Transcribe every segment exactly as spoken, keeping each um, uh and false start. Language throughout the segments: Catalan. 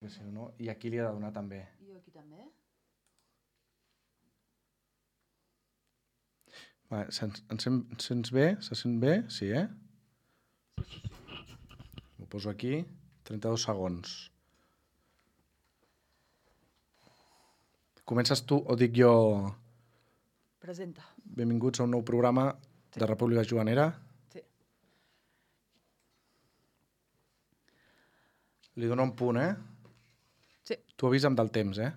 perquè si no... I aquí li ha de donar també. I aquí també. Va, se'ns, ens sent, sents bé? Se sent bé? Sí, eh? Sí, sí, sí. Ho poso aquí. trenta-dos segons. Comences tu o dic jo... Presenta. Benvinguts a un nou programa Sí. de República Juganera. Sí. Li dono un punt, eh? Sí. Tu avisa'm del temps, eh?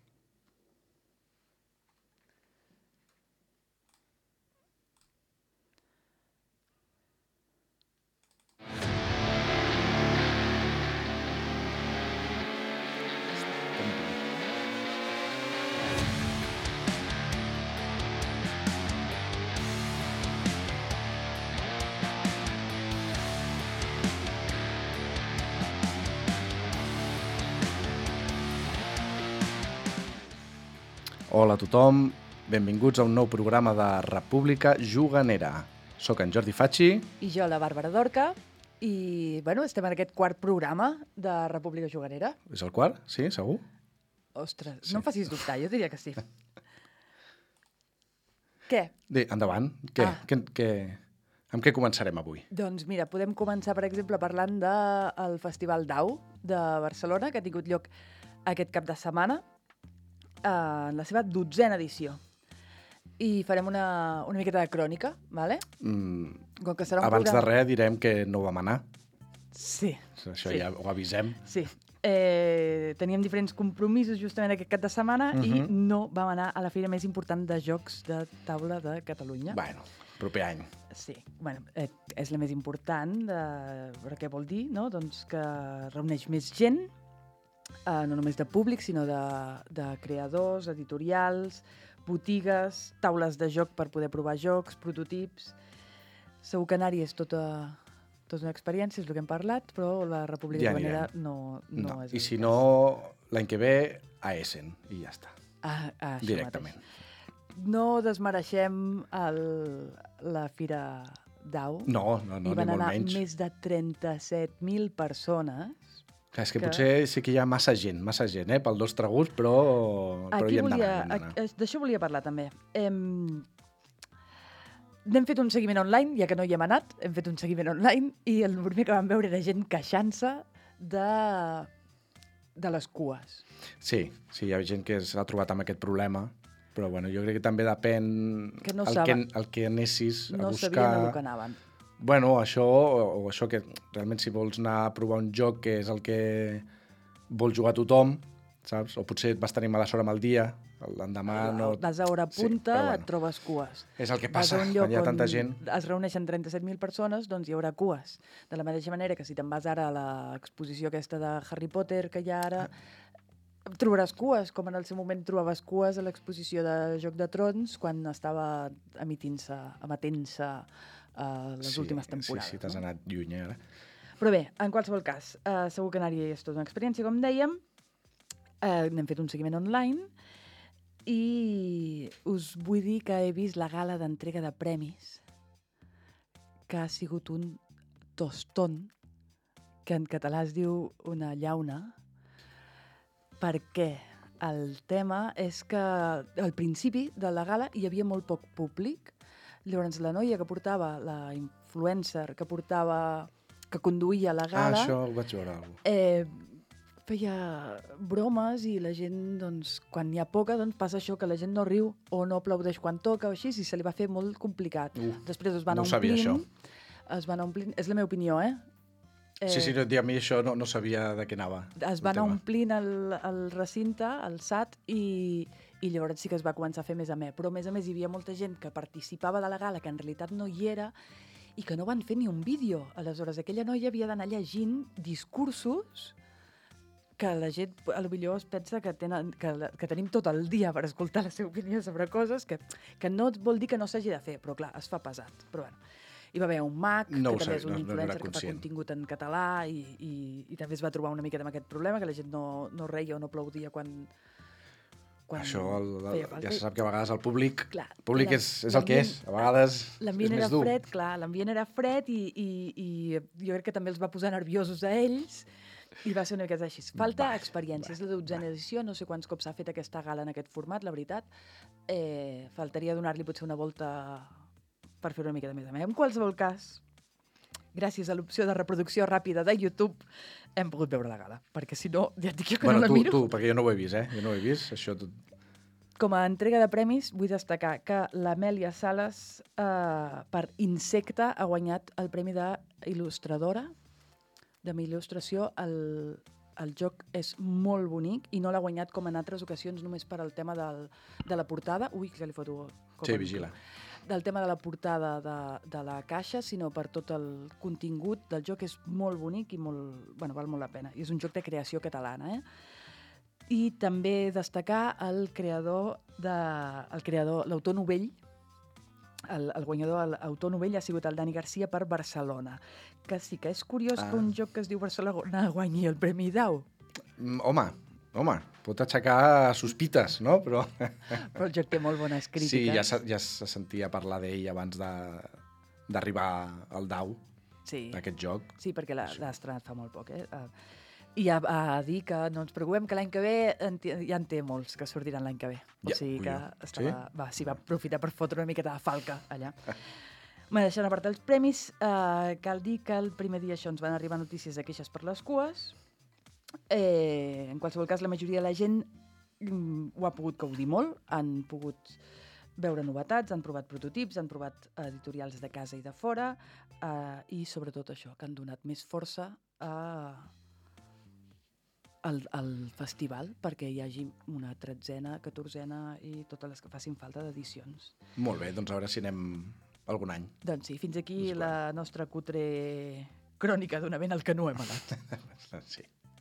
Hola a tothom, benvinguts a un nou programa de República Juganera. Soc en Jordi Facci. I jo, la Bàrbara Dorca, i bueno, estem en aquest quart programa de República Juganera. És el quart? Sí, segur? Ostres, Sí. no em facis dubtar, jo diria que sí. Què? Bé, endavant. Què? Ah. Què, què... Amb què començarem avui? Doncs mira, podem començar, per exemple, parlant del Festival Dau de Barcelona, que ha tingut lloc aquest cap de setmana, en la seva dotzena edició. I farem una, una miqueta de crònica, ¿vale? Mm, Com que serà un abans programa... de res direm que no vam anar. Sí. Això sí. ja ho avisem. Sí. Eh, teníem diferents compromisos justament aquest cap de setmana uh -huh. i no vam anar a la fira més important de jocs de taula de Catalunya. Bueno, proper any. Sí, bueno, eh, és la més important, de, però què vol dir? No? Doncs que reuneix més gent, eh, no només de públic, sinó de, de creadors, editorials, botigues, taules de joc per poder provar jocs, prototips. Segur que anar-hi és tota, tota una experiència, és el que hem parlat, però la República Ja Juganera anirem. no, no, No. és... I si no, l'any que ve, a Essen. I ja està. Ah, ah, això Directament. mateix. No desmereixem el, la Fira Dau. No, no, no, Hi ni van molt anar menys. més de trenta-set mil persones. Clar, és que, que- potser sí que hi ha massa gent, massa gent, eh, pel nostre gust, però, però Aquí hi hem volia, d'anar. hem d'anar. a- d'això volia parlar també. Hem, n'hem fet un seguiment online, ja que no hi hem anat, hem fet un seguiment online i el primer que vam veure era gent queixant-se de, de les cues. Sí, sí, hi ha gent que s'ha trobat amb aquest problema, però bueno, jo crec que també depèn Que no el, que, saben. el que anessis a No buscar. sabien el que anaven. Bueno, això, o, o això que realment si vols anar a provar un joc que és el que vol jugar tothom, saps? O potser et vas tenir mala sort amb el dia, l'endemà no... Vas a hora Sí, punta, però bueno. et trobes cues. És el que Vas a passa un lloc quan hi ha on tanta gent. es reuneixen trenta-set mil persones, doncs hi haurà cues. De la mateixa manera que si te'n vas ara a l'exposició aquesta de Harry Potter que hi ha ara, trobaràs cues, com en el seu moment trobaves cues a l'exposició de Joc de Trons quan estava emitint-se, emetent-se uh, les Sí, últimes temporades. Sí, sí, t'has no? anat lluny, eh, ara. Però bé, en qualsevol cas, uh, segur que anar-hi és tota una experiència, com dèiem. Uh, N'hem fet un seguiment online i us vull dir que he vist la gala d'entrega de premis, que ha sigut un tostón, que en català es diu una llauna, perquè el tema és que al principi de la gala hi havia molt poc públic. Llavors la noia que portava, la influencer que portava, que conduïa la Ah, gala, això ho vaig veure. Algú. eh, feia bromes i la gent, doncs, quan n'hi ha poca, doncs passa això, que la gent no riu o no aplaudeix quan toca o així, i se li va fer molt complicat. Uh, Després es van no ho sabia, omplint, es van omplint, és la meva opinió, eh? eh Sí, sí, no, a mi això no, no sabia de què anava. es el van tema. omplint el, el recinte, el S A T, i, i llavors sí que es va començar a fer més amè. Però, a més a més, hi havia molta gent que participava de la gala, que en realitat no hi era, i que no van fer ni un vídeo. Aleshores, aquella noia havia d'anar llegint discursos que la gent, potser es pensa que, tenen, que, que tenim tot el dia per escoltar la seva opinió sobre coses que, que no vol dir que no s'hagi de fer, però clar, es fa pesat. Però bueno, hi va haver un mag, No ho que també sabia, és un no- no influencer n'era que fa conscient. contingut en català i, i, i també es va trobar una miqueta amb aquest problema, que la gent no, no reia o no aplaudia quan, quan Això el, el, feia falta. ja se sap que a vegades el públic, Clar, el públic la- és, és el que és. l'ambient- A vegades és L'ambient més era dur. fred, clar, l'ambient era fred i, i, i jo crec que també els va posar nerviosos a ells I va ser una miqueta així. Falta va, experiència. Va, és la dotzena edició, no sé quants cops s'ha fet aquesta gala en aquest format, la veritat. Eh, faltaria donar-li potser una volta per fer una mica de més a més. En qualsevol cas, gràcies a l'opció de reproducció ràpida de YouTube, hem pogut veure la gala. Perquè si no, ja et dic jo que bueno, no la tu, miro. Tu, perquè jo no ho he vist, eh? Jo no ho he vist, això tot... Com a entrega de premis, vull destacar que l'Amèlia Sales, eh, per Insecta, ha guanyat el premi d'il·lustradora, de mi il·lustració. El, el joc és molt bonic i no l'ha guanyat com en altres ocasions només per al tema del, de la portada. Ui, que li foto... Sí, vigila. Del tema de la portada de, de la caixa, sinó per tot el contingut del joc. És molt bonic i molt, bueno, val molt la pena. I és un joc de creació catalana, eh? I també destacar el creador, de, el creador, l'autor novell, el, el guanyador, l'autor novell ha sigut el Dani Garcia per Barcelona. Que sí que és curiós ah. que un joc que es diu Barcelona guanyi el Premi Dau. Mm, home, home, pot aixecar sospites, no? Però, Però el joc té molt bones crítiques. Sí, ja se, ja se sentia parlar d'ell abans de, d'arribar al Dau, sí. d'aquest joc. Sí, perquè l'ha estrenat fa molt poc, eh? Uh, I a, a dir que no ens preocupem que l'any que ve en ja en té molts que sortiran l'any que ve. O ja, sigui que estava, sí? va, sí, va aprofitar per fotre una miqueta de falca allà. Me deixant a part els premis, eh, cal dir que el primer dia això ens van arribar notícies de queixes per les cues. Eh, en qualsevol cas, la majoria de la gent mm, ho ha pogut gaudir molt, han pogut veure novetats, han provat prototips, han provat editorials de casa i de fora, eh, i sobretot això, que han donat més força a... Al, al festival perquè hi hagi una tretzena, catorzena i totes les que facin falta d'edicions. Molt bé, doncs a veure si anem algun any. Doncs sí, fins aquí doncs la nostra cutre crònica d'un event al que no hem anat. Sí.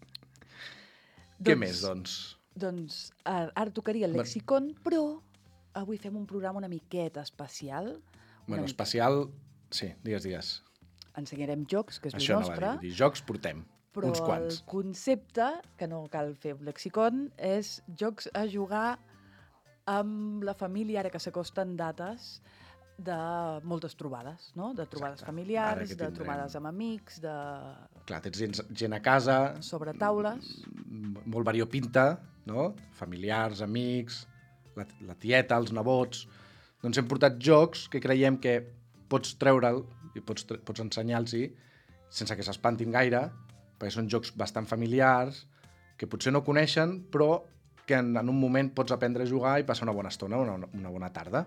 doncs, Què més, doncs? Doncs ara tocaria el lexicon, però avui fem un programa una miqueta especial. Bueno, una especial... Sí, digues, digues. Ensenyarem jocs, que és Això el nostre. Això no va dir, jocs portem. Però uns quants. El concepte, que no cal fer un lexicon, és jocs a jugar amb la família, ara que s'acosten dates de moltes trobades, no? De trobades Exacte. familiars, de tindrem... trobades amb amics, de... Clar, tens gent, gent a casa... Sobre taules. Molt variopinta, no? Familiars, amics, la, la tieta, els nebots... Doncs hem portat jocs que creiem que pots treure'l i pots, pots ensenyar-los sense que s'espantin gaire, perquè són jocs bastant familiars, que potser no coneixen, però que en, en un moment pots aprendre a jugar i passar una bona estona, una, una bona tarda.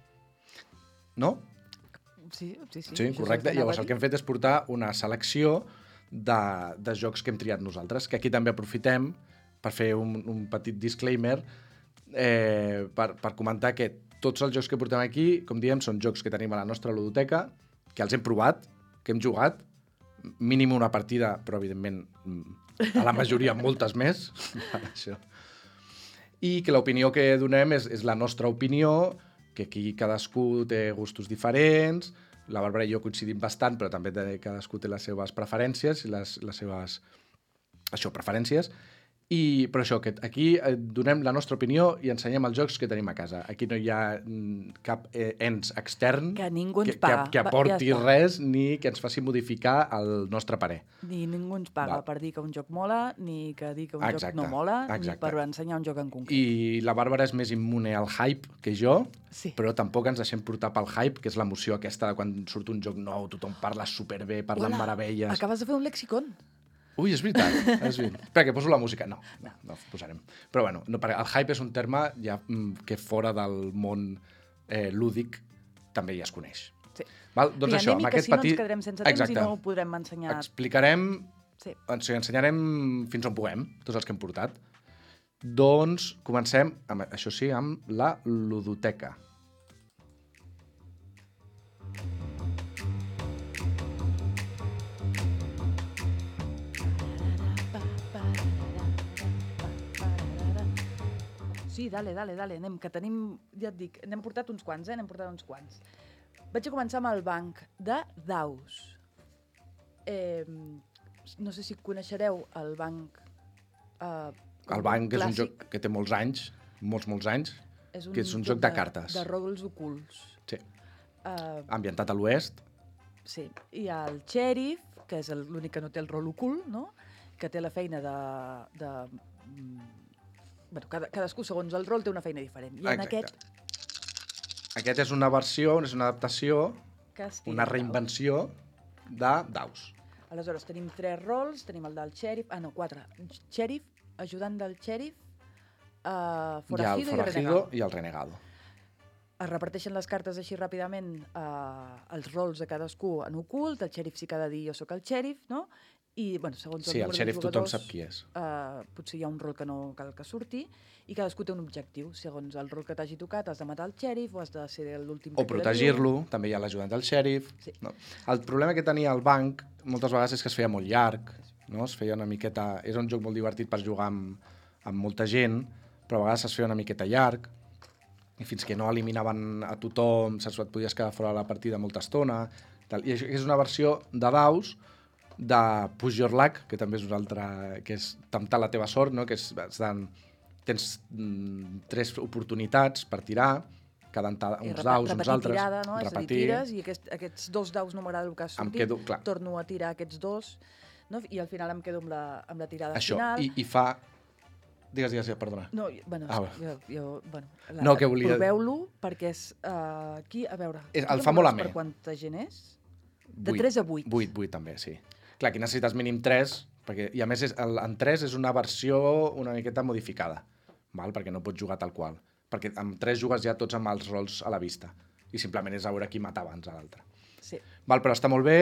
No? Sí, sí, sí. Sí, correcte. Llavors el que hem fet és portar una selecció de, de jocs que hem triat nosaltres, que aquí també aprofitem per fer un, un petit disclaimer, eh, per, per comentar que tots els jocs que portem aquí, com diem, són jocs que tenim a la nostra ludoteca, que els hem provat, que hem jugat, mínim una partida, però evidentment a la majoria moltes més. Això. I que l'opinió que donem és, és la nostra opinió, que aquí cadascú té gustos diferents, la Bàrbara i jo coincidim bastant, però també cadascú té les seves preferències i les, les seves això, preferències. I, però això, que aquí donem la nostra opinió i ensenyem els jocs que tenim a casa. Aquí no hi ha cap ens extern que, ningú ens que, paga. que, que aporti ja res ni que ens faci modificar el nostre parer. Ni ningú ens paga Va. per dir que un joc mola, ni que dir que un exacte, joc no mola, exacte. ni per ensenyar un joc en concret. I la Bàrbara és més immune al hype que jo, sí. però tampoc ens deixem portar pel hype, que és l'emoció aquesta de quan surt un joc nou, tothom parla superbé, parla amb meravelles. Acabes de fer un lexicon. Ui, és veritat, és veritat. Espera, que poso la música. No, no, no posarem. Però bueno, no, el hype és un terme ja, que fora del món eh, lúdic també ja es coneix. Sí. Val? Doncs I això, amb aquest si petit... no ens quedarem sense temps Exacte. I no ho podrem ensenyar. Explicarem, sí. o sigui, ensenyarem fins on puguem, tots els que hem portat. Doncs comencem, amb, això sí, amb la ludoteca. Sí, dale, dale, dale, anem, que tenim, ja et dic, n'hem portat uns quants, eh? N'hem portat uns quants. Vaig a començar amb el banc de daus. Eh, no sé si coneixereu el banc... Eh, el banc clàssic. És un joc que té molts anys, molts, molts anys, és que és un joc, joc de, de cartes. De rols ocults. Sí. Uh, Ambientat a l'oest. Sí. Hi ha el xèrif, que és l'únic que no té el rol ocult, no? que té la feina de... de bueno, cada, cadascú, segons el rol, té una feina diferent. I en Exacte. aquest... Aquest és una versió, és una adaptació, una daus. reinvenció de daus. Aleshores, tenim tres rols, tenim el del xèrif... Ah, no, quatre. Xèrif, ajudant del xèrif, uh, forajido i, el el forajido renegado. i el renegado. Es reparteixen les cartes així ràpidament, uh, els rols de cadascú en ocult, el xèrif sí que ha de dir jo sóc el xèrif, no? I, bueno, segons el Sí, el número de xèrif tothom jugadors, sap qui és. Uh, potser hi ha un rol que no cal que surti, i cadascú té un objectiu. Segons el rol que t'hagi tocat, has de matar el xèrif o has de ser l'últim O protegir-lo, també hi ha l'ajudant del xèrif. Sí. No. El problema que tenia el banc moltes vegades és que es feia molt llarg, no? Es feia una miqueta... Era un joc molt divertit per jugar amb, amb molta gent, però a vegades es feia una miqueta llarg, i fins que no eliminaven a tothom, saps, et podies quedar fora de la partida molta estona. Tal. I això és una versió de daus de Push Your Luck, que també és una altra... que és temptar la teva sort, no? Que és, estan, tens mm, tres oportunitats per tirar, cada entada, uns daus, uns altres. Tirada, no? Repetir. És a dir, tires i aquest, aquests dos daus no m'agrada el que ha sortit, quedo, clar. torno a tirar aquests dos, no? I al final em quedo amb la, amb la tirada Això, final. i, i fa... Digues, digues, perdona. No, bueno, Ah, jo, jo, bueno la, no, que volia... proveu-lo perquè és... Uh, aquí, a veure... És, el fa molt amè. Per quanta gent és? De tres a vuit. vuit, vuit també, sí. Clar, aquí necessites mínim tres, perquè, i a més és, el, en tres és una versió una miqueta modificada, val? Perquè no pots jugar tal qual. Perquè amb tres jugues ja tots amb els rols a la vista, i simplement és a veure qui mata abans a l'altre. Sí. Val, però està molt bé,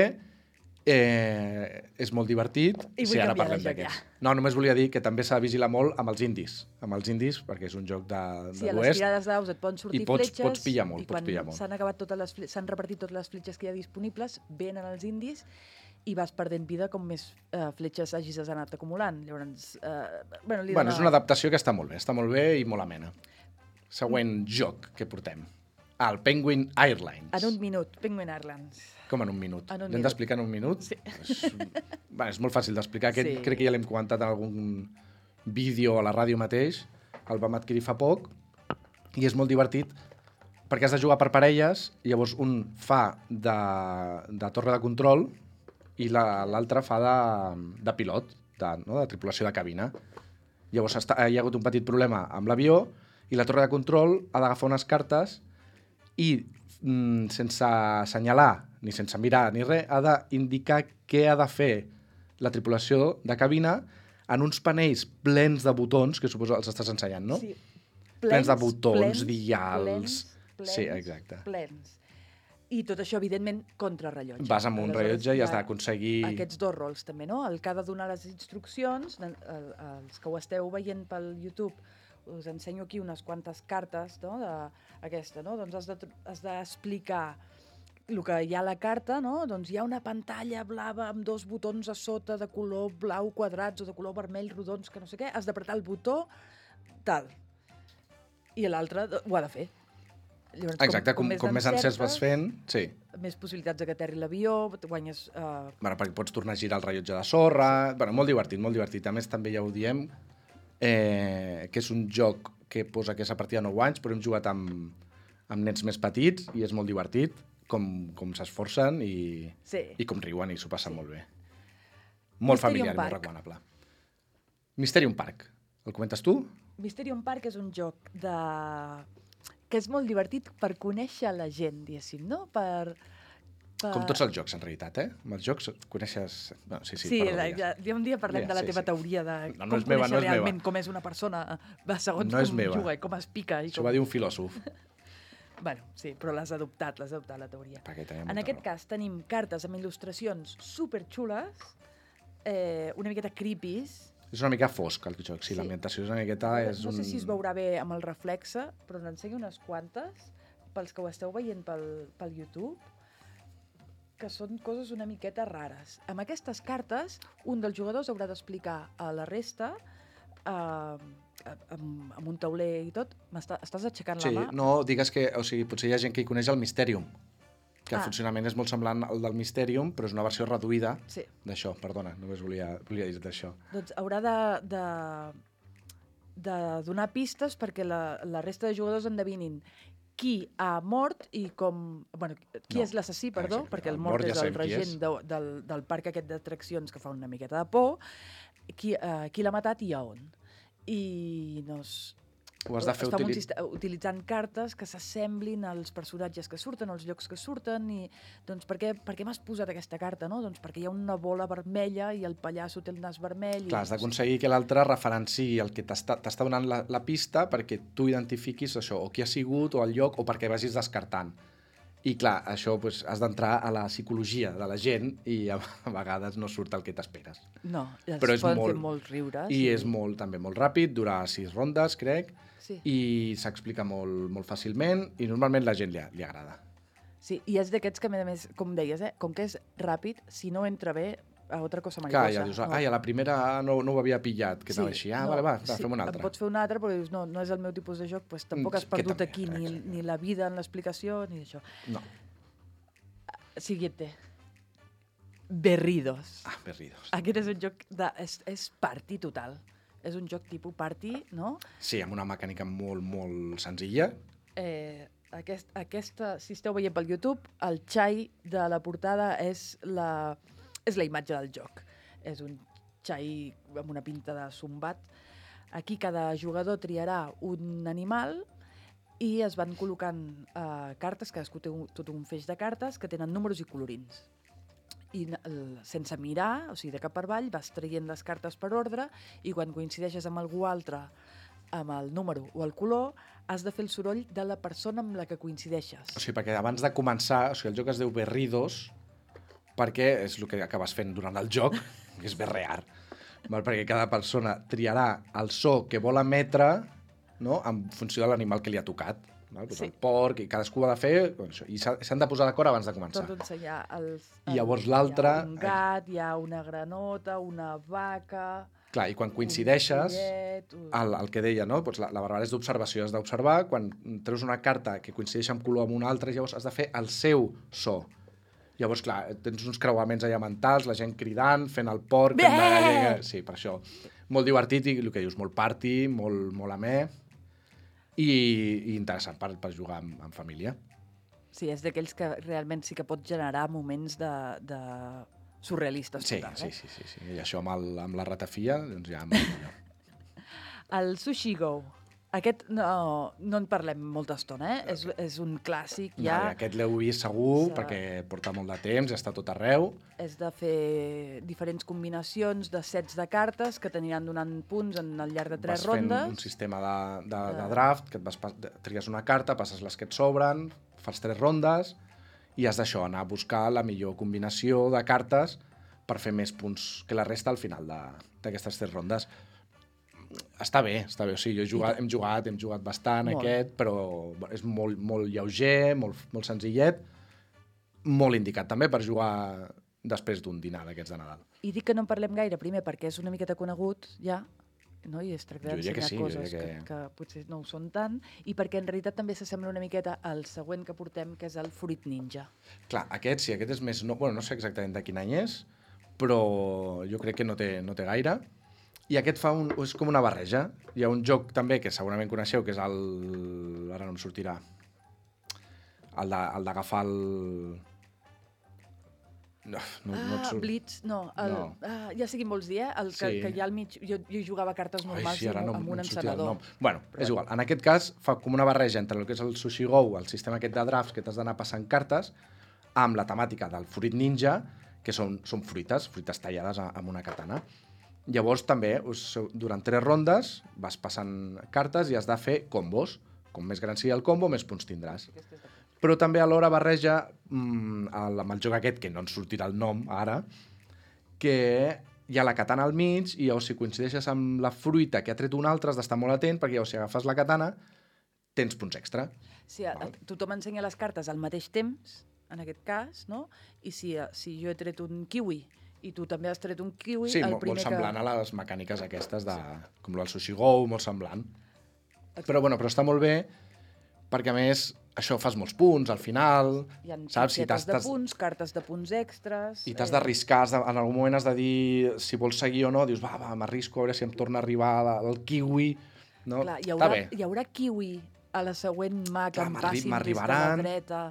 eh, és molt divertit, I sí, vull ara canviar parlem de joc, d'aquests. ja. No, només volia dir que també s'ha de vigilar molt amb els indis, amb els indis, perquè és un joc de, de Sí, a les l'oest. tirades daus et poden sortir I pots- fletxes, pots pillar molt, i pots quan pillar molt. s'han acabat totes les fle- s'han repartit totes les fletxes que hi ha disponibles, venen els indis i vas perdent vida com més uh, fletxes hagis anat acumulant. Llavors, uh, bueno, li Bueno, dona... és una adaptació que està molt bé, està molt bé i molt amena. Següent mm. joc que portem. El Penguin Airlines. En un minut, Penguin Airlines. Com en un minut? En un L'hem minut. d'explicar en un minut? Sí. És, bueno, és molt fàcil d'explicar. Aquest Sí. crec que ja l'hem comentat en algun vídeo a la ràdio mateix. El vam adquirir fa poc i és molt divertit perquè has de jugar per parelles i llavors un fa de, de torre de control i l'altre fa de, de pilot, de, no? de tripulació de cabina. Llavors està, hi ha hagut un petit problema amb l'avió i la torre de control ha d'agafar unes cartes i mm, sense assenyalar, ni sense mirar, ni res, ha d'indicar què ha de fer la tripulació de cabina en uns panells plens de botons, que suposo els estàs ensenyant, no? Sí. Plens de botons, plens, dials... Plens, plens, sí, exacte. Plens. I tot això, evidentment, contra rellotge. Vas amb un Aleshores, rellotge i has hi ha d'aconseguir... Aquests dos rols, també, no? El que ha de donar les instruccions, el, el, els que ho esteu veient pel YouTube, us ensenyo aquí unes quantes cartes, no?, d'aquesta, no? Doncs has de- has d'explicar el que hi ha a la carta, no? Doncs hi ha una pantalla blava amb dos botons a sota de color blau quadrats o de color vermell rodons, que no sé què, has d'apretar el botó, tal. I l'altre ho ha de fer. Llavors, Exacte, com, com, com més encers vas fent, sí. més possibilitats de que aterri l'avió, guanyes... Uh... Bueno, perquè pots tornar a girar el rellotge de sorra... Bueno, molt divertit, molt divertit. A més, també ja ho diem, eh, que és un joc que posa aquesta partida de nou anys, però hem jugat amb, amb nens més petits i és molt divertit, com, com s'esforcen i, Sí. i com riuen i s'ho passen Sí. molt bé. Molt Mysterium familiar i molt Park. recomanable. Mysterium Park. El comentes tu? Mysterium Park és un joc de... que és molt divertit per conèixer la gent, diguéssim, no? Per... per... Com tots els jocs, en realitat, eh? Amb els jocs coneixes... Bueno, sí, sí, Sí, perdó, la, digues. ja, ja un dia parlem Ja, de la sí, teva sí. teoria de No, no com és meva, conèixer no és meva. realment com és una persona, va segons No és com meva. juga i com es pica. I Això com... va dir un filòsof. Bueno, sí, però l'has adoptat, l'has adoptat, la teoria. Perquè tenia En molta aquest raó. cas tenim cartes amb il·lustracions superxules, eh, una miqueta creepies. És una mica fosc, el joc. Sí, Sí. l'ambientació és una miqueta... És No un... sé si es veurà bé amb el reflexe, però n'ensenyo unes quantes, pels que ho esteu veient pel, pel YouTube, que són coses una miqueta rares. Amb aquestes cartes, un dels jugadors haurà d'explicar a la resta, eh, amb, amb un tauler i tot. M'està- Estàs aixecant Sí, la mà? no, digues que... O sigui, potser hi ha gent que hi coneix el Mysterium, que el Ah. funcionament és molt semblant al del Mysterium, però és una versió reduïda Sí. d'això. Perdona, només volia, volia dir d'això. Doncs haurà de, de, de donar pistes perquè la, la resta de jugadors endevinin qui ha mort i com... Bueno, qui No. és l'assassí, perdó, Exacte. perquè el El mort mort ja és el sabem qui és. regent de, del, del parc aquest d'atraccions que fa una miqueta de por, qui, uh, qui l'ha matat i a on. I no es, Ho has de fer es fa utili... un sist- utilitzant cartes que s'assemblin als personatges que surten, als llocs que surten, i doncs per què, per què m'has posat aquesta carta, no? Doncs perquè hi ha una bola vermella i el pallasso té el nas vermell. Clar, I... has d'aconseguir que l'altre referenciï el que t'està donant la, la pista perquè tu identifiquis això, o qui ha sigut, o el lloc, o perquè vagis descartant. I clar, això pues, has d'entrar a la psicologia de la gent i a, a vegades no surt el que t'esperes. No, es Però és poden molt- fer molts riures. I és molt, també molt ràpid, dura sis rondes, crec, Sí. i s'explica molt, molt fàcilment i normalment la gent li, li agrada. Sí, i és d'aquests que, a més a més, com deies, eh, com que és ràpid, si no entra bé, a altra cosa Clar, mariposa. ja dius, ai, a la primera no, no ho havia pillat, que Sí, anava així, ah, no, vale, va, va sí, fem un En altre. pots fer un altre, però dius, no, no és el meu tipus de joc, doncs tampoc Mm, has que perdut també, aquí ni, exacte. ni la vida en l'explicació, ni això. No. Siguiente. Berridos. Ah, berridos. Aquest és un joc de... És, és party total. És un joc tipus party, no? Sí, amb una mecànica molt, molt senzilla. Eh, aquest, aquesta, si esteu veient pel YouTube, el xai de la portada és la, és la imatge del joc. És un xai amb una pinta de sombat. Aquí cada jugador triarà un animal i es van col·locant eh, cartes, cadascú té un, tot un feix de cartes que tenen números i colorins. I el, sense mirar, o sigui, de cap per avall, vas traient les cartes per ordre i quan coincideixes amb algú altre amb el número o el color, has de fer el soroll de la persona amb la que coincideixes. O sigui, perquè abans de començar, o sigui, el joc es diu Berridos, perquè és el que acabes fent durant el joc, que és berrear. Val? Perquè cada persona triarà el so que vol emetre, no?, en funció de l'animal que li ha tocat. Val? Pues Sí. el porc, i cadascú ha de fer... Doncs, això, i s'ha- s'han de posar d'acord abans de començar. Torno a ensenyar els... I llavors el- l'altre- Hi ha un gat, hi ha una granota, una vaca... Clar, i quan coincideixes, Un pollet, un... el, el que deia, no? Pues la, la Bàrbara és d'observació, has d'observar, quan treus una carta que coincideix en color amb una altra, llavors has de fer el seu so. Llavors, clar, tens uns creuaments allà mentals, la gent cridant, fent el porc... Bé! De... Sí, per això. Molt divertit i el que dius, molt party, molt, molt amè i, i interessant per, per jugar amb, amb família. Sí, és d'aquells que realment sí que pot generar moments de, de surrealistes. Sí, total, sí, eh? sí, sí, sí. I això amb, el, amb la ratafia, doncs ja molt millor. El Sushi Go. Aquest no, no en parlem molta estona, eh? És, és un clàssic, Ja. ja. Aquest l'heu vist segur, Sí. perquè porta molt de temps, ja està tot arreu. És de fer diferents combinacions de sets de cartes que t'aniran donant punts en al llarg de tres vas fent rondes. un sistema de, de, de De- draft, que et vas, pas- tries una carta, passes les que et sobren, fas tres rondes, i has d'això, anar a buscar la millor combinació de cartes per fer més punts que la resta al final de- d'aquestes tres rondes. Està bé, està bé. O sigui, jo he jugat, hem jugat, hem jugat bastant Molt. aquest, però és molt, molt lleuger, molt, molt senzillet, molt indicat també per jugar després d'un dinar d'aquests de Nadal. I dic que no en parlem gaire, primer, perquè és una miqueta conegut, ja, no? I es tracta Jo diria que d'ensenyar sí, jo coses diria que... que- Que, potser no ho són tant, i perquè en realitat també s'assembla una miqueta al següent que portem, que és el Fruit Ninja. Clar, aquest sí, aquest és més... No, bueno, no sé exactament de quin any és, però jo crec que no té, no té gaire. I aquest fa un, és com una barreja. Hi ha un joc també que segurament coneixeu, que és el... Ara no em sortirà. El de- el d'agafar el... No, no, no et ah, surt. Blitz, no. El, No. Ah, ja sé quin vols dir, eh? El que, Sí. que hi ha al mig... Jo, jo jugava a cartes normals Ai, sí, ara amb, no, amb no un em sortirà el encenedor. nom. Bueno, és igual. En aquest cas fa com una barreja entre el que és el Sushi Go, el sistema aquest de drafts que t'has d'anar passant cartes, amb la temàtica del Fruit Ninja, que són, són fruites, fruites tallades a- amb una katana. Llavors també, us, durant tres rondes, vas passant cartes i has de fer combos. Com més gran sigui el combo, més punts tindràs. Però també alhora barreja mm, el, amb el joc aquest, que no ens sortirà el nom ara, que hi ha la katana al mig i llavors si coincideixes amb la fruita que ha tret un altre has d'estar molt atent perquè llavors si agafes la katana tens punts extra. Sí, a, a, tothom ensenya les cartes al mateix temps, en aquest cas, no? I si, eh, si jo he tret un kiwi i tu també has tret un kiwi, Sí, el molt, primer molt semblant que... a les mecàniques aquestes, de, com el Sushi Go, molt semblant. Però, bueno, però està molt bé perquè, a més, això fas molts punts al final, Hi ha saps? Si targetes t'has- de t'has- punts, cartes de punts extras... I t'has eh, d'arriscar, has de- en algun moment has de dir si vols seguir o no, dius, va, va, m'arrisco a veure si em torna a arribar la- el kiwi. No? Clar, hi Està haurà, bé. hi haurà kiwi a la següent mà que Clar, em m'arri- passin des de la m'arribaran. dreta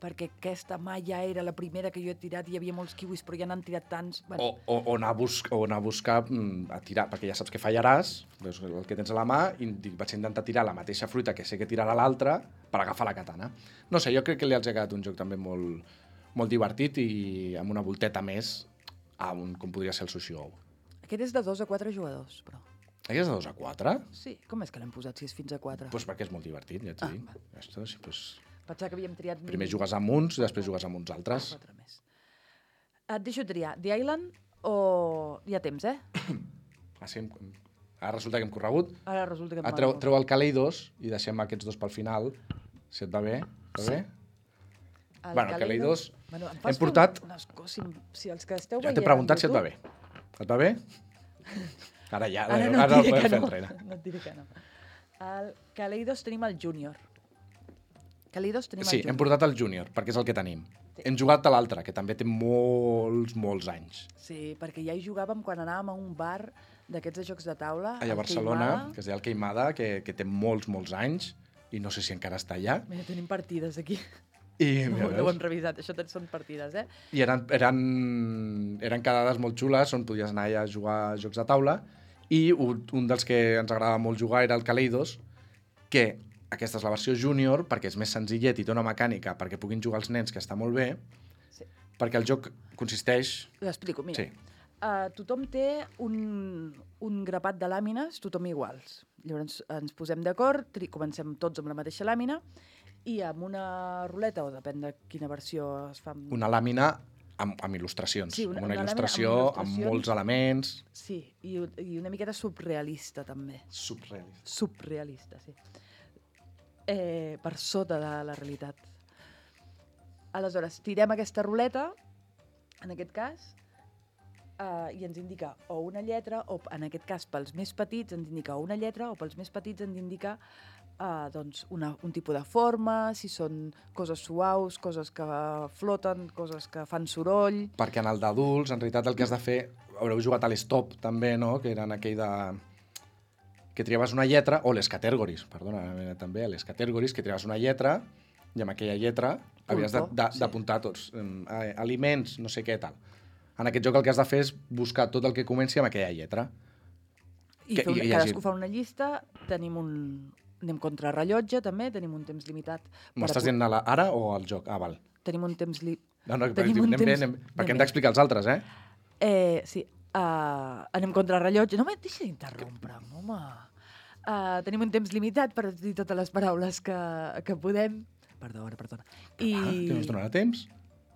perquè aquesta mà ja era la primera que jo he tirat, hi havia molts kiwis, però ja n'han tirat tants. O, Bueno, o, o, anar a bus o anar a buscar mm, a tirar, perquè ja saps que fallaràs, veus el que tens a la mà, i dic, vaig intentar tirar la mateixa fruita que sé que tirarà l'altra per agafar la katana. No sé, jo crec que li els ha quedat un joc també molt, molt divertit i amb una volteta més a un, com podria ser el Sushi Go. aquest és de dos a quatre jugadors, però. Aquí és de dos a quatre? Sí, com és que l'hem posat si és fins a quatre? Doncs pues perquè és molt divertit, ja t'ho Ah, dic. va. Ja està, sí, pues... Pensava que havíem triat... Primer jugues amb uns i després jugues amb uns altres. Quatre més. Et deixo triar The Island o... Hi ha temps, eh? Ah, sí, em- ara resulta que hem corregut. Ara resulta que... em Ah, treu, mato. treu el Kaleidos i deixem aquests dos pel final, si et va bé. Va bé? El Bueno, el Kaleidos Bueno, em hem fas portat- fer unes coses, si, si els que esteu Ja veient t'he preguntat si et va YouTube- bé. Et va bé? Ara ja, Ara ara, no ara et el diré podem que fer no. enrere. No et diré que no. Al Kaleidos tenim el Júnior. Kaleidos tenim Sí, el hem Júnior. portat el Júnior, perquè és el que tenim. Sí. Hem jugat a l'altre, que també té molts, molts anys. Sí, perquè ja hi jugàvem quan anàvem a un bar d'aquests de jocs de taula. Allà a al Barcelona, Queimada. que es deia el Queimada, que, que té molts, molts anys, i no sé si encara està allà. Mira, tenim partides aquí. I, No, ja no ho veus? hem revisat, això tot són partides, eh? I eren, eren, eren quedades molt xules on podies anar allà a jugar a jocs de taula, i un, un dels que ens agradava molt jugar era el Kaleidos, que aquesta és la versió júnior, perquè és més senzillet i té una mecànica perquè puguin jugar els nens, que està molt bé, Sí. perquè el joc consisteix... L'explico, mira. Sí. Uh, tothom té un, un grapat de làmines, tothom iguals. Llavors ens posem d'acord, tri- comencem tots amb la mateixa làmina, i amb una ruleta, o depèn de quina versió es fa... amb- Una làmina amb, amb il·lustracions, Sí, una- amb una, una làmina amb il·lustració amb, il·lustracions. molts elements... Sí, i, i una miqueta subrealista, també. Subrealistes. Subrealista, sí. Eh, per sota de la realitat. Aleshores, tirem aquesta ruleta, en aquest cas, eh, i ens indica o una lletra, o en aquest cas pels més petits ens indica o una lletra, o pels més petits ens indica eh, doncs una, un tipus de forma, si són coses suaus, coses que floten, coses que fan soroll... Perquè en el d'adults, en realitat, el que has de fer... Haureu jugat a l'Stop, també, no?, que eren aquell de... que triaves una lletra, o les categories, perdona, eh, també, les categories, que triaves una lletra, i amb aquella lletra havies de- Punto, de- sí. d'apuntar tots. Eh, aliments, no sé què, tal. En aquest joc el que has de fer és buscar tot el que comenci amb aquella lletra. I, Que- fer una, i- i cadascú llegir. fa una llista, tenim un... Anem contra rellotge, també, tenim un temps limitat. per M'estàs apu- dient a la, ara o al joc? Ah, val. Tenim un temps... Li... No, no, Tenim diu, un anem bé, temps- anem, anem perquè hem bé. d'explicar els altres, eh? Eh, sí, uh, anem contra rellotge. No me deixa d'interrompre, home. Uh, tenim un temps limitat per dir totes les paraules que, que podem. Perdona, perdona. I, Ah, que no ens donarà temps?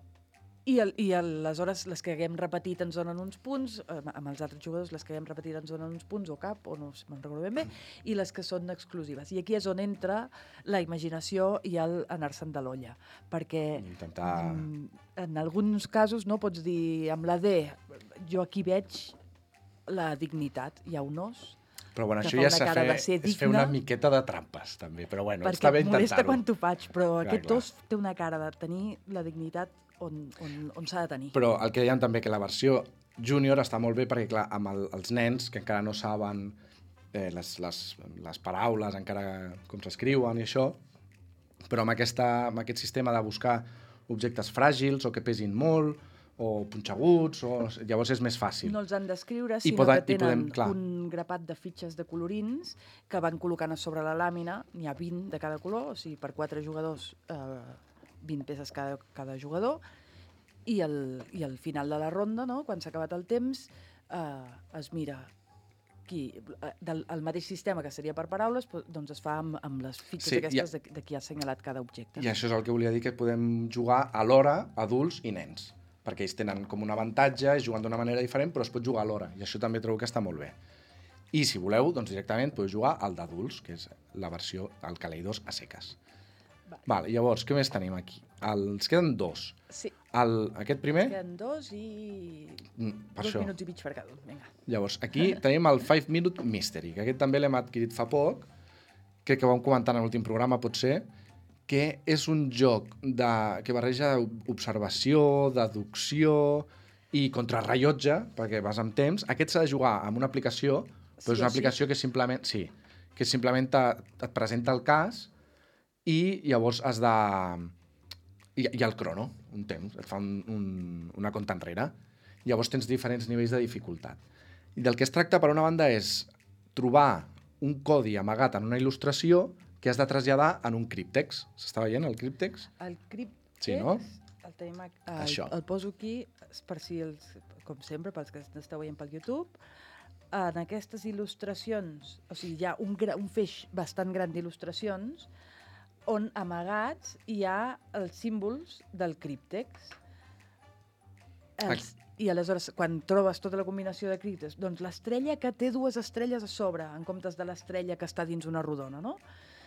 i, el, I aleshores les que haguem repetit ens donen uns punts, eh, amb els altres jugadors les que haguem repetit ens donen uns punts o cap, o no me'n recordo ben bé, i les que són exclusives. I aquí és on entra la imaginació i el anar-se'n de l'olla. Perquè Intentar... mm, en alguns casos no pots dir amb la D, jo aquí veig la dignitat. Hi ha un os, Però bueno, que això fa ja una s'ha cara fer, de ser és fer una digna. miqueta de trampes, també. Però bueno, perquè està bé em molesta intentar-ho. quan t'ho faig, però Clar, aquest clar. os té una cara de tenir la dignitat on, on, on s'ha de tenir. Però el que deien també, que la versió júnior està molt bé perquè, clar, amb el, els nens, que encara no saben eh, les, les, les paraules, encara com s'escriuen i això, però amb, aquesta, amb aquest sistema de buscar objectes fràgils o que pesin molt, o punxeguts, o... llavors és més fàcil. No els han d'escriure, I sinó poden- que i podem- tenen clar. un grapat de fitxes de colorins que van col·locant a sobre la làmina. N'hi ha vint de cada color, o sigui, per quatre jugadors, eh, vint peces cada, cada jugador. I al, I al final de la ronda, no?, quan s'ha acabat el temps, eh, es mira qui, eh, del, el mateix sistema que seria per paraules, però, doncs es fa amb, amb les fitxes Sí, aquestes de, de qui ha assenyalat cada objecte. I això és el que volia dir, que podem jugar alhora adults i nens, perquè ells tenen com un avantatge, juguen d'una manera diferent, però es pot jugar alhora, i això també trobo que està molt bé. I si voleu, doncs directament podeu jugar al d'adults, que és la versió, el Kaleidos a seques. Vale. Vale, llavors, què més tenim aquí? El, ens queden dos. Sí, El, aquest primer, queden dos i... mm, per dos això. minuts i mig per cada un, vinga. Llavors, aquí tenim el five minute Mystery, que aquest també l'hem adquirit fa poc, crec que ho vam comentar en l'últim programa, potser, que és un joc de, que barreja observació, deducció i contrarrellotge, perquè vas amb temps. Aquest s'ha de jugar amb una aplicació, però Sí, és una així? aplicació que simplement, sí, que simplement te, et presenta el cas i llavors has de... I, i el crono, un temps, et fa un, un, una compta enrere. Llavors tens diferents nivells de dificultat. I del que es tracta, per una banda, és trobar un codi amagat en una il·lustració que has de traslladar en un críptex. S'està veient el críptex? El críptex, sí, no? el tenim aquí, el, Això. el poso aquí, per si els, com sempre, pels que esteu veient pel YouTube. En aquestes il·lustracions, o sigui, hi ha un, gra, un feix bastant gran d'il·lustracions on amagats hi ha els símbols del críptex. Els, I aleshores, quan trobes tota la combinació de críptex, doncs l'estrella que té dues estrelles a sobre, en comptes de l'estrella que està dins una rodona, no?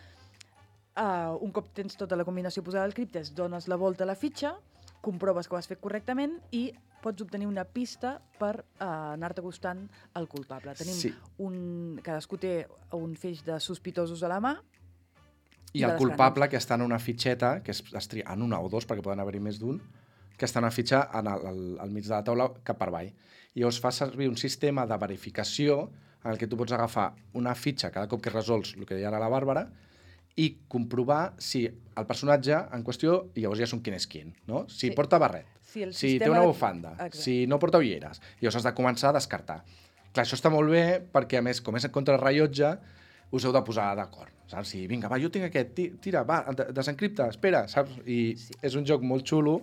Uh, un cop tens tota la combinació posada al críptex, dones la volta a la fitxa, comproves que ho has fet correctament i pots obtenir una pista per uh, anar-te acostant al culpable. Tenim Sí. un... Cadascú té un feix de sospitosos a la mà. I el culpable, que està en una fitxeta, que es, es tria en una o dos, perquè poden haver-hi més d'un, que està en una fitxa en el, al, al mig de la taula cap per avall. I llavors fa servir un sistema de verificació en el que tu pots agafar una fitxa cada cop que resols el que deia ara la Bàrbara i comprovar si el personatge en qüestió, i llavors ja som quin és quin, no? Si sí. porta barret, si, el si té una bufanda, de... si no porta ulleres. I llavors has de començar a descartar. Clar, això està molt bé perquè, a més, com és en contra rellotge, us heu de posar d'acord, saps? Si, vinga, va, jo tinc aquest, tira, va, desencripta, espera, saps? I sí. és un joc molt xulo.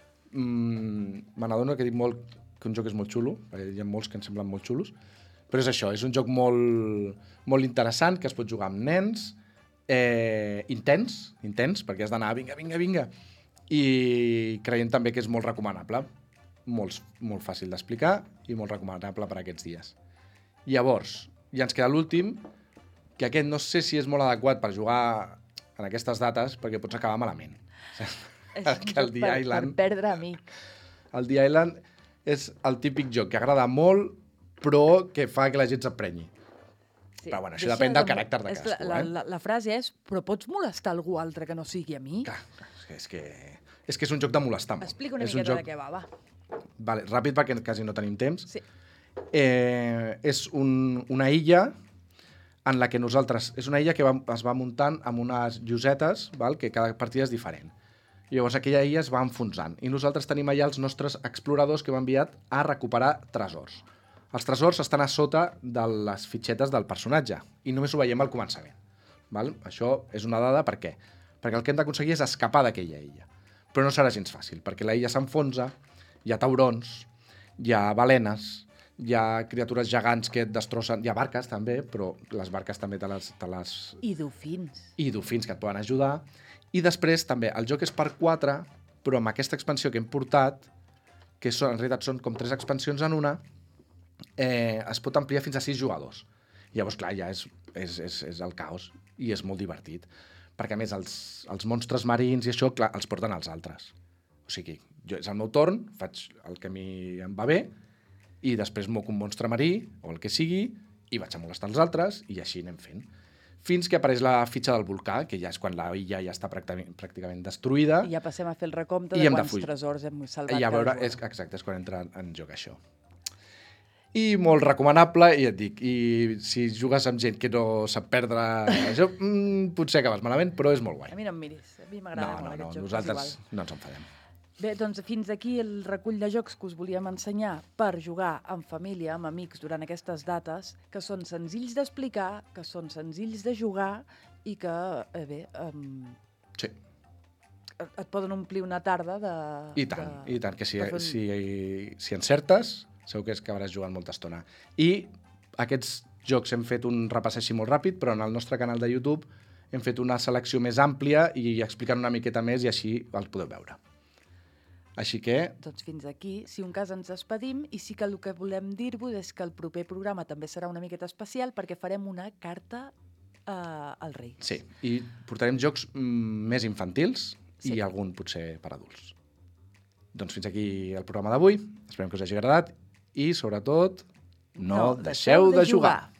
Mm, me n'adono que dic molt que un joc és molt xulo, perquè hi ha molts que em semblen molt xulos, però és això, és un joc molt, molt interessant, que es pot jugar amb nens, eh, intens, intens, perquè has d'anar, vinga, vinga, vinga, i creiem també que és molt recomanable, molt, molt fàcil d'explicar i molt recomanable per a aquests dies. Llavors, ja ens queda l'últim, que aquest no sé si és molt adequat per jugar en aquestes dates, perquè pots acabar malament. És un joc per, Island, per perdre amic. El The Island és el típic joc que agrada molt, però que fa que la gent s'emprenyi. Sí. Però bueno, això Deixa depèn del de... caràcter de cadascú. La, la, la frase és, però pots molestar algú altre que no sigui a mi? Clar, és que, és que és un joc de molestar molt. Explica una és miqueta joc... de què va, va. Vale, ràpid perquè quasi no tenim temps. Sí. Eh, és un, una illa en la que nosaltres... És una illa que va, es va muntant amb unes llosetes, val? Que cada partida és diferent. I llavors aquella illa es va enfonsant. I nosaltres tenim allà els nostres exploradors que hem enviat a recuperar tresors. Els tresors estan a sota de les fitxetes del personatge i només ho veiem al començament. Val? Això és una dada, per què? Perquè el que hem d'aconseguir és escapar d'aquella illa. Però no serà gens fàcil, perquè la illa s'enfonsa, hi ha taurons, hi ha balenes, hi ha criatures gegants que et destrossen, hi ha barques també, però les barques també te les... Te les... I dofins. I dofins que et poden ajudar. I després també, el joc és per quatre, però amb aquesta expansió que hem portat, que són, en realitat són com tres expansions en una, eh, es pot ampliar fins a sis jugadors. I llavors, clar, ja és, és, és, és el caos i és molt divertit. Perquè, a més, els, els monstres marins i això, clar, els porten els altres. O sigui, jo, és el meu torn, faig el que a mi em va bé, i després moc un monstre marí, o el que sigui, i vaig a molestar els altres, i així anem fent. Fins que apareix la fitxa del volcà, que ja és quan la illa ja està pràcticament, pràcticament destruïda. I ja passem a fer el recompte de quants de tresors hem salvat. I a veure, és, exacte, és quan entra en joc això. I molt recomanable, i et dic, i si jugues amb gent que no sap perdre això, mmm, potser acabes malament, però és molt guai. A mi no em miris, a mi m'agrada no, molt no, aquest no, joc. Nosaltres no ens enfadem. Bé, doncs fins aquí el recull de jocs que us volíem ensenyar per jugar en família, amb amics, durant aquestes dates, que són senzills d'explicar, que són senzills de jugar i que, eh, bé... Um, sí. Et, et poden omplir una tarda de... I tant, de, i tant, que si, un... si, si encertes, segur que acabaràs jugant molta estona. I aquests jocs hem fet un repàs així molt ràpid, però en el nostre canal de YouTube hem fet una selecció més àmplia i explicant una miqueta més i així els podeu veure. Així que... Doncs fins aquí, si un cas ens despedim, i sí que el que volem dir-vos és que el proper programa també serà una miqueta especial perquè farem una carta eh, al rei. Sí, i portarem jocs mm, més infantils sí. I algun potser per adults. Doncs fins aquí el programa d'avui, esperem que us hagi agradat i sobretot no, no deixeu, deixeu de jugar. De jugar.